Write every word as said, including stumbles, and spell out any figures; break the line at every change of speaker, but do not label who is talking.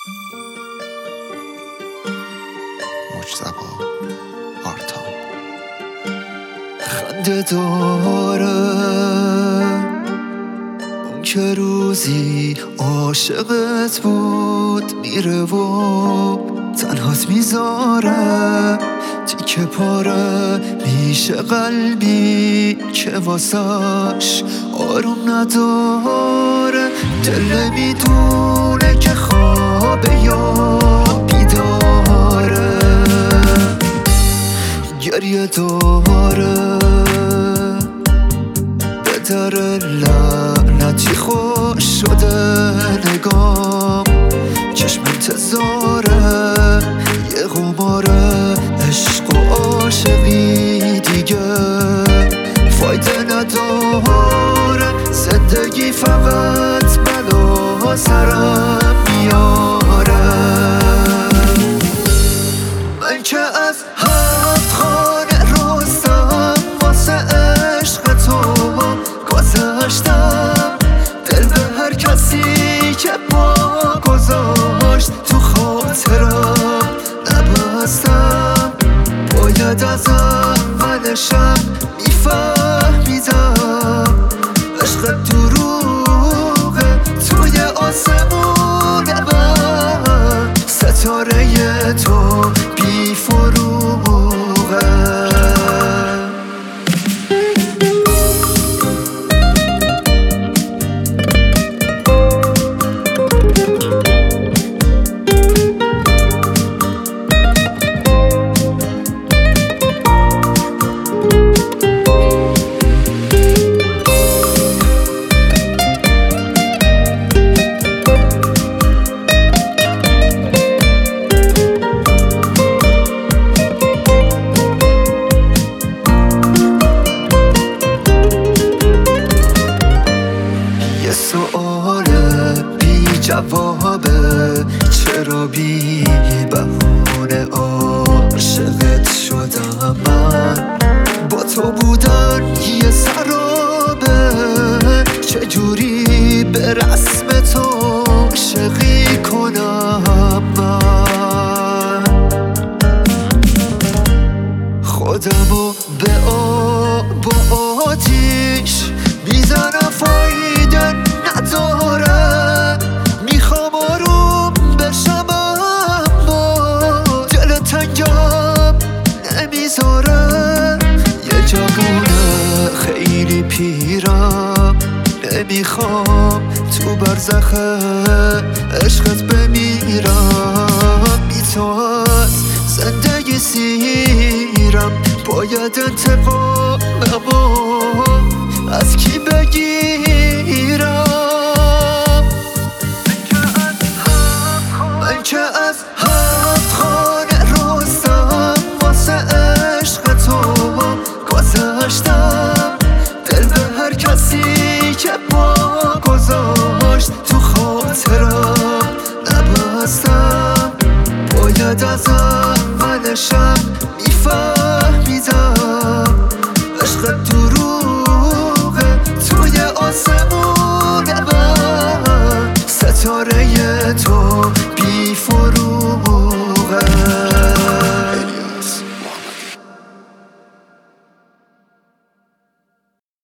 مجتبی آرتا
خنده داره اون که روزی عاشقت بود میره و تنهات میذاره تیکه پاره میشه قلبی که واسش آروم نداره. دل میدونه که خوابه یا بیداره گریه داره به در لعنتی خوش شده نگام چشم انتظاره یه قماره عشق و عاشقی دیگه فایده نداره. زندگی فقط بلا سرم میاره. من که از هفت خانه رستم واسه عشق تو گذاشتم دل به هر کسی که با گذاشت تو خاطرم نبستم. باید از اولشم میفهمیدم عشق دروغه توی آسمون من ستاره تو بی فروغه. سؤال بی جوابه چرا بی بهونه عاشقت شدم من. با تو بودن یه سرابه چجوری به رسم تو عاشقی کنم من. خودمو به آب و آتیش میزنم فایده نداره. میخوام آروم بشم اما دل تنگم نمیذاره. یه جوونه خیلی پیرم نمیخوام تو برزخ عشقت بمیرم. بی تو از زندگی سیرم باید انتقاممو از کی بگیرم. من که از هفت خانه رستم واسه عشق تو گذاشتم دل به هر کسی که با